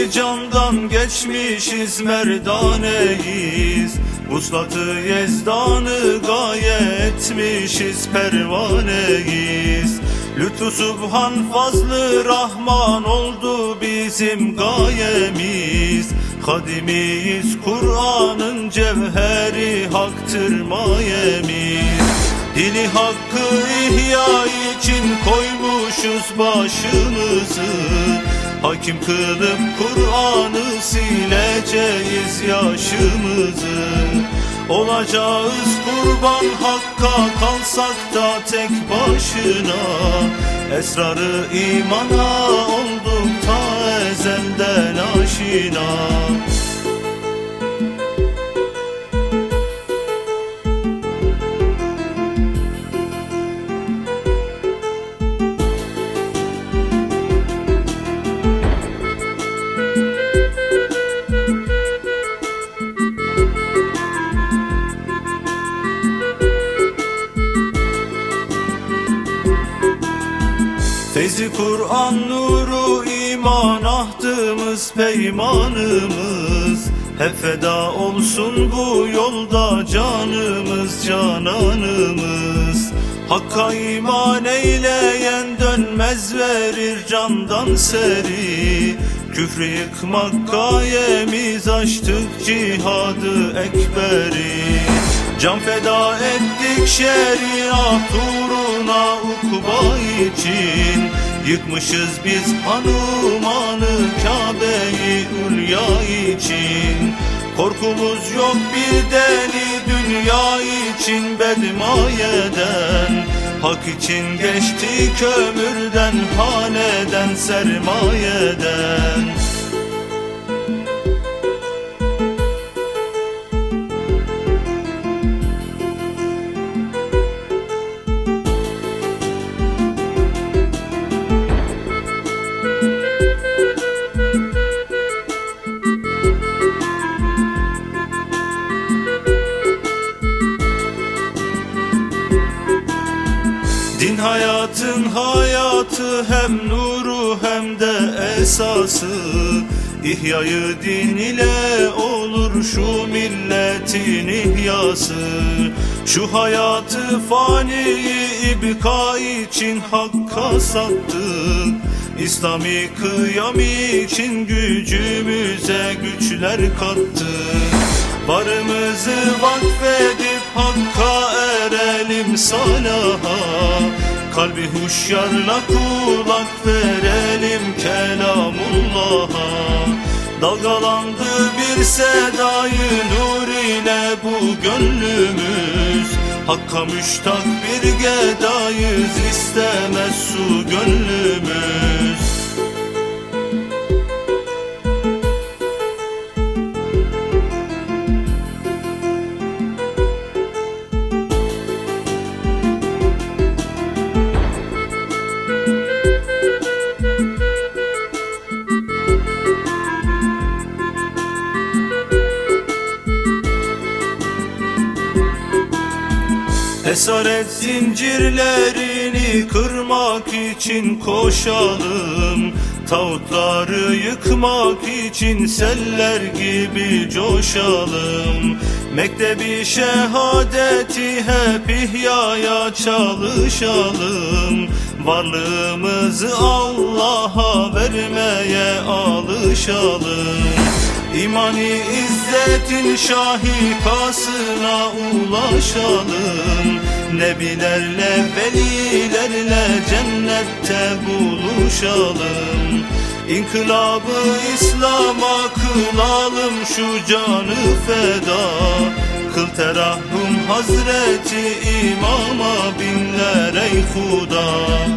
bir candan geçmişiz, merdaneyiz. Vuslatı yezdanı gaye etmişiz, pervaneyiz. Lütfu Subhan fazlı Rahman oldu bizim gayemiz. Hadimiyiz, Kur'an'ın cevheri haktır mayemiz. Dini hakkı ihya için koymuşuz başımızı. Hakim kılıp Kur'an'ı sileceğiz yaşımızı. Olacağız kurban hakka, kalsak da tek başına. Esrarı imana olduk ta ezelden aşina. Feyzi Kur'an nuru iman ahdımız peymanımız. Hep feda olsun bu yolda canımız cananımız. Hakka iman eyleyen dönmez, verir candan seri. Küfrü yıkmak gayemiz, açtık cihadı ekberi. Can feda ettik şeriat uğruna ukba için. Yıkmışız biz Hanuman'ı, Kabe'yi Ulya için. Korkumuz yok bir deli dünya için bedmayeden. Hak için geçtik ömürden, haneden, sermayeden. Din hayatın hayatı, hem nuru hem de esası. İhyayı din ile olur şu milletin ihyası. Şu hayatı faniyi ibka için hakka sattık. İslami kıyam için gücümüze güçler kattık. Varımızı vakfedip hakka erelim salaha. Kalbi huşyarla kulak verelim kelamullah'a. Dalgalandı bir sedayı nur ile bu gönlümüz. Hakka müştak bir gedayız, istemez su gönlümüz. Esaret zincirlerini kırmak için koşalım. Tağutları yıkmak için seller gibi coşalım. Mektebi şehadeti hep ihyaya çalışalım. Varlığımızı Allah'a vermeye alışalım. İmani izzetin şahikasına ulaşalım. Nebilerle, velilerle cennette buluşalım. İnkılabı İslam'a kılalım şu canı feda. Kıl terahhum Hazreti İmam'a binler ey Huda.